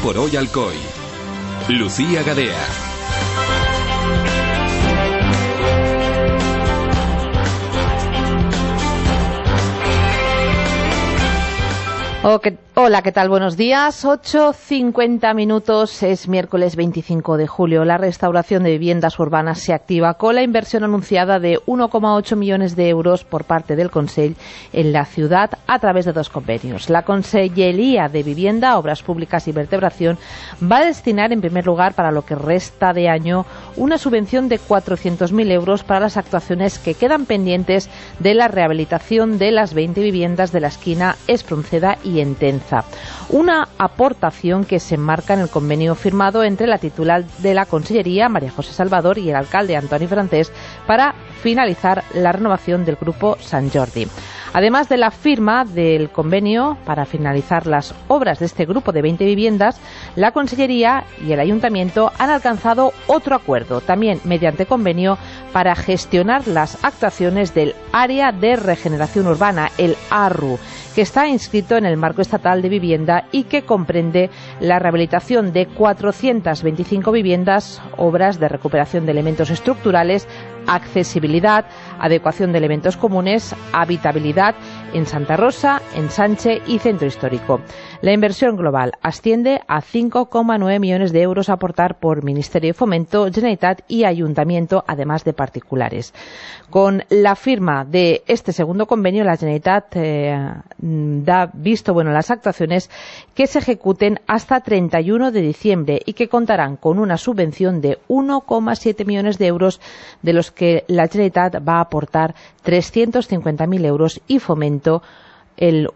por hoy Alcoy. Lucía Gadea. Hola, ¿qué tal? Buenos días. 8:50 minutos, es miércoles 25 de julio. La restauración de viviendas urbanas se activa con la inversión anunciada de 1,8 millones de euros por parte del Consell en la ciudad a través de 2 convenios. La Consellería de Vivienda, Obras Públicas y Vertebración va a destinar en primer lugar para lo que resta de año una subvención de 400.000 euros para las actuaciones que quedan pendientes de la rehabilitación de las 20 viviendas de la esquina Espronceda y Entenza. Una aportación que se enmarca en el convenio firmado entre la titular de la Consellería, María José Salvador, y el alcalde, Antoni Francés, para finalizar la renovación del Grupo Sant Jordi. Además de la firma del convenio para finalizar las obras de este grupo de 20 viviendas, la Consellería y el Ayuntamiento han alcanzado otro acuerdo, también mediante convenio, para gestionar las actuaciones del Área de Regeneración Urbana, el ARRU, que está inscrito en el Marco Estatal de Vivienda y que comprende la rehabilitación de 425 viviendas, obras de recuperación de elementos estructurales, accesibilidad, adecuación de elementos comunes, habitabilidad en Santa Rosa, en Sánchez y Centro Histórico. La inversión global asciende a 5,9 millones de euros a aportar por Ministerio de Fomento, Generalitat y Ayuntamiento, además de particulares. Con la firma de este segundo convenio, la Generalitat da visto bueno a las actuaciones que se ejecuten hasta 31 de diciembre y que contarán con una subvención de 1,7 millones de euros, de los que la Generalitat va a aportar 350.000 euros y Fomento el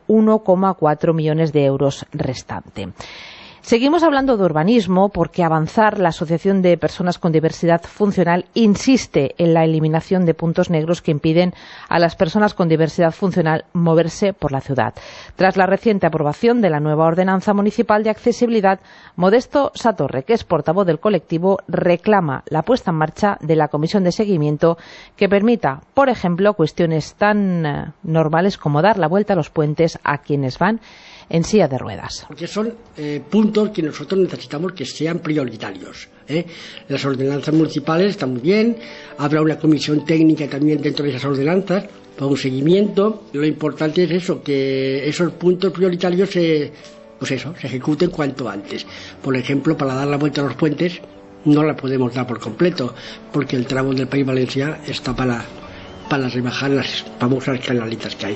1,4 millones de euros restante. Seguimos hablando de urbanismo porque Avanzar, la Asociación de Personas con Diversidad Funcional, insiste en la eliminación de puntos negros que impiden a las personas con diversidad funcional moverse por la ciudad. Tras la reciente aprobación de la nueva Ordenanza Municipal de Accesibilidad, Modesto Satorre, que es portavoz del colectivo, reclama la puesta en marcha de la comisión de seguimiento que permita, por ejemplo, cuestiones tan normales como dar la vuelta a los puentes a quienes van en silla de ruedas. Porque son puntos que nosotros necesitamos que sean prioritarios. Las ordenanzas municipales están muy bien, habrá una comisión técnica también dentro de esas ordenanzas para un seguimiento. Lo importante es eso, que esos puntos prioritarios se ejecuten cuanto antes. Por ejemplo, para dar la vuelta a los puentes no la podemos dar por completo, porque el tramo del País Valencià está para rebajar las famosas canalitas que hay.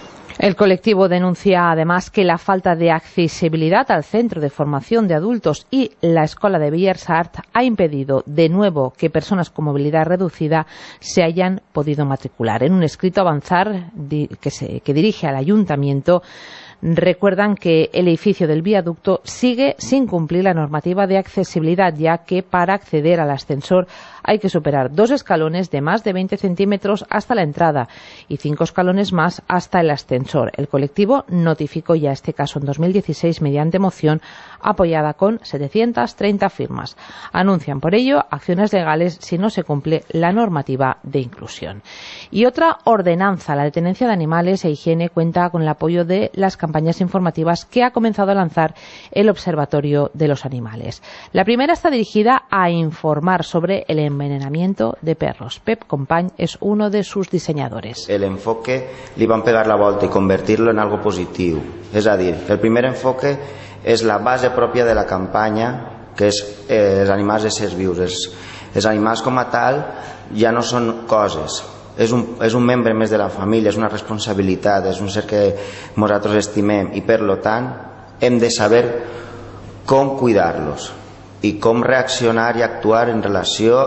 El colectivo denuncia además que la falta de accesibilidad al Centro de Formación de Adultos y la Escuela de Belles Arts ha impedido de nuevo que personas con movilidad reducida se hayan podido matricular. En un escrito, Avanzar, que dirige al Ayuntamiento, recuerdan que el edificio del viaducto sigue sin cumplir la normativa de accesibilidad, ya que para acceder al ascensor hay que superar 2 escalones de más de 20 centímetros hasta la entrada y 5 escalones más hasta el ascensor. El colectivo notificó ya este caso en 2016 mediante moción apoyada con 730 firmas. Anuncian por ello acciones legales si no se cumple la normativa de inclusión. Y otra ordenanza, la de tenencia de animales e higiene, cuenta con el apoyo de las campañas informativas que ha comenzado a lanzar el Observatorio de los Animales. La primera está dirigida a informar sobre el envenenamiento de perros. Pep Company es uno de sus diseñadores. El enfoque li van pegar la volta y convertirlo en algo positivo. Es decir, el primer enfoque és la base pròpia de la campanya, que és els animals éssers vius. Els animals com a tal ja no són coses, és un membre més de la família, és una responsabilitat, és un ser que nosaltres estimem i per tant hem de saber com cuidar-los i com reaccionar i actuar en relació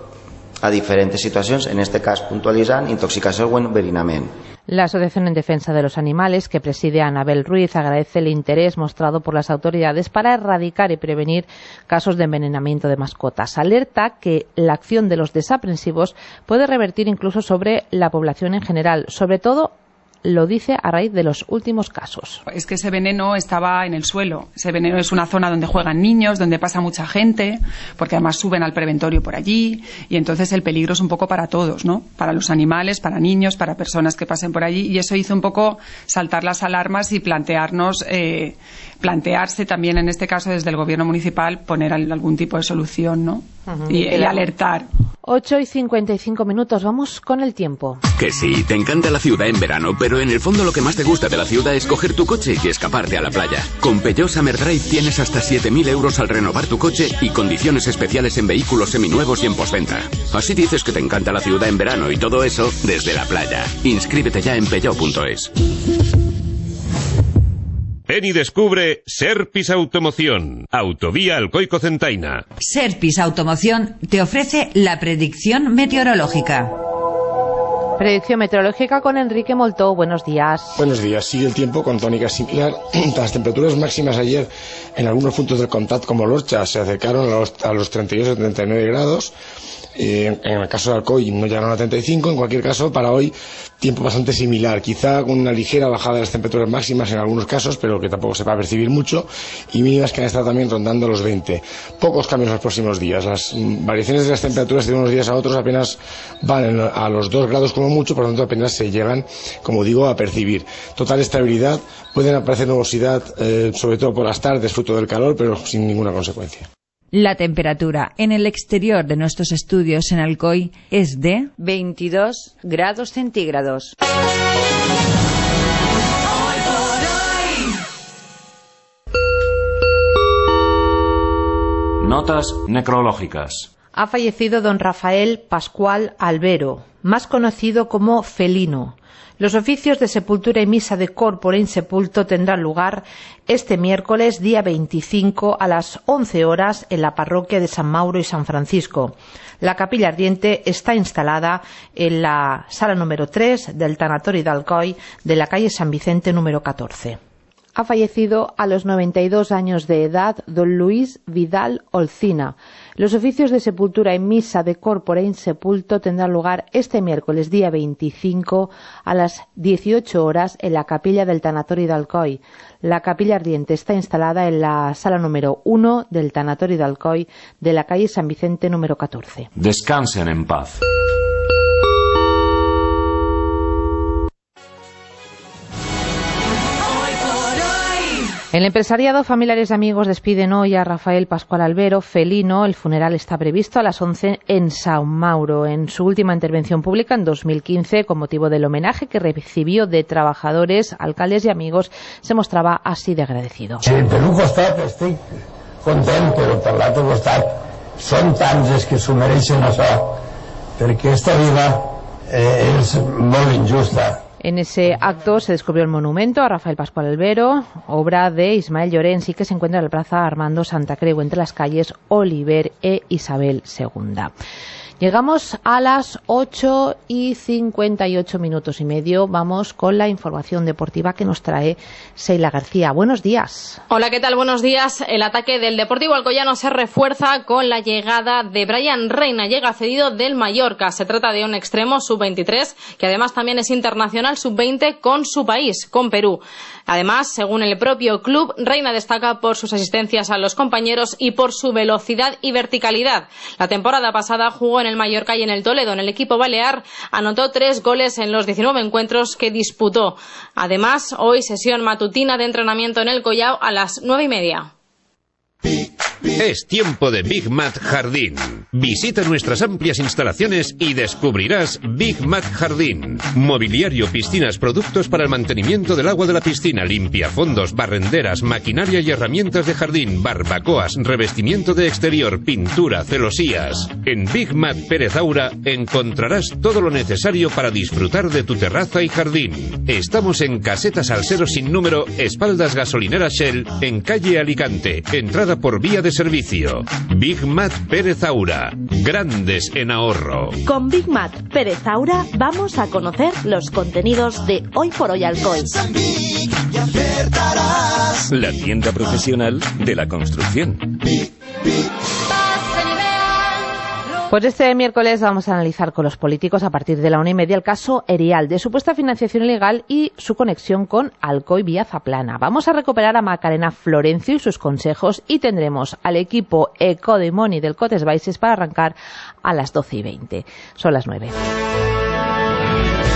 a diferents situacions, en este cas puntualitzant intoxicació o enverinament. La Asociación en Defensa de los Animales, que preside Anabel Ruiz, agradece el interés mostrado por las autoridades para erradicar y prevenir casos de envenenamiento de mascotas. Alerta que la acción de los desaprensivos puede revertir incluso sobre la población en general, sobre todo lo dice a raíz de los últimos casos. Es que ese veneno estaba en el suelo. Ese veneno es una zona donde juegan niños, donde pasa mucha gente, porque además suben al preventorio por allí, y entonces el peligro es un poco para todos, ¿no? Para los animales, para niños, para personas que pasen por allí, y eso hizo un poco saltar las alarmas y plantearse también, en este caso desde el gobierno municipal, poner algún tipo de solución, ¿no? Y alertar. 8:55, vamos con el tiempo. Que sí, te encanta la ciudad en verano, pero en el fondo lo que más te gusta de la ciudad es coger tu coche y escaparte a la playa. Con Peugeot Summer Drive tienes hasta 7.000 euros al renovar tu coche y condiciones especiales en vehículos seminuevos y en postventa. Así dices que te encanta la ciudad en verano y todo eso desde la playa. Inscríbete ya en peugeot.es. Ven y descubre Serpis Automoción, Autovía Alcoico-Centaina. Serpis Automoción te ofrece la predicción meteorológica. Predicción meteorológica con Enrique Moltó. Buenos días. Buenos días. Sigue el tiempo con tónica similar. Las temperaturas máximas ayer en algunos puntos del Comtat, como Lorcha, se acercaron a los 38-39 grados. En el caso de Alcoy no llegaron a 35. En cualquier caso, para hoy, tiempo bastante similar, quizá con una ligera bajada de las temperaturas máximas en algunos casos, pero que tampoco se va a percibir mucho, y mínimas que han estado también rondando los 20. Pocos cambios en los próximos días. Las variaciones de las temperaturas de unos días a otros apenas van a los 2 grados como mucho, por lo tanto apenas se llegan, como digo, a percibir. Total estabilidad, pueden aparecer nubosidad, sobre todo por las tardes, fruto del calor, pero sin ninguna consecuencia. La temperatura en el exterior de nuestros estudios en Alcoy es de 22 grados centígrados. Notas necrológicas. Ha fallecido don Rafael Pascual Albero, más conocido como Felino. Los oficios de sepultura y misa de corpore insepulto tendrán lugar este miércoles, día 25, a las 11 horas en la parroquia de San Mauro y San Francisco. La capilla ardiente está instalada en la sala número 3 del tanatorio de Alcoy de la calle San Vicente número 14. Ha fallecido a los 92 años de edad don Luis Vidal Olcina. Los oficios de sepultura y misa de corpore insepulto tendrán lugar este miércoles día 25 a las 18 horas en la capilla del tanatorio de Alcoy. La capilla ardiente está instalada en la sala número 1 del tanatorio de Alcoy de la calle San Vicente número 14. Descansen en paz. El empresariado, familiares y amigos despiden hoy a Rafael Pascual Albero, Felino. El funeral está previsto a las 11 en San Mauro. En su última intervención pública en 2015, con motivo del homenaje que recibió de trabajadores, alcaldes y amigos, se mostraba así de agradecido. Sí, per un costat estic content, però per l'altre costat són tants els que s'ho mereixen això, perquè esta vida és molt injusta. En ese acto se descubrió el monumento a Rafael Pascual Albero, obra de Ismael Llorensi, que se encuentra en la plaza Armando Santa Creu, entre las calles Oliver e Isabel II. Llegamos a las 8:58. Vamos con la información deportiva que nos trae Sheila García. Buenos días. Hola, ¿qué tal? Buenos días. El ataque del Deportivo Alcoyano se refuerza con la llegada de Brian Reina. Llega cedido del Mallorca. Se trata de un extremo sub-23 que además también es internacional sub-20 con su país, con Perú. Además, según el propio club, Reina destaca por sus asistencias a los compañeros y por su velocidad y verticalidad. La temporada pasada jugó en el Mallorca y en el Toledo. En el equipo balear anotó 3 goles en los 19 encuentros que disputó. Además, hoy sesión matutina de entrenamiento en el Collao a las 9:30. Es tiempo de Big Mat Jardín. Visita nuestras amplias instalaciones y descubrirás Big Mat Jardín. Mobiliario, piscinas, productos para el mantenimiento del agua de la piscina, limpiafondos, barrenderas, maquinaria y herramientas de jardín, barbacoas, revestimiento de exterior, pintura, celosías. En Big Mat Pérez Aura encontrarás todo lo necesario para disfrutar de tu terraza y jardín. Estamos en Caseta Salsero sin número, espaldas gasolinera Shell, en calle Alicante, entrada por vía de servicio. Big Mat Pérez Aura, grandes en ahorro. Con Big Mat Pérez Aura vamos a conocer los contenidos de Hoy por Hoy Alcoy. La tienda profesional de la construcción. Pues este miércoles vamos a analizar con los políticos a partir de la 1:30 el caso Erial, de supuesta financiación ilegal y su conexión con Alcoy vía Zaplana. Vamos a recuperar a Macarena Florencio y sus consejos y tendremos al equipo Ecodemoni del Cotes Baixes para arrancar a las 12:20. Son las 9.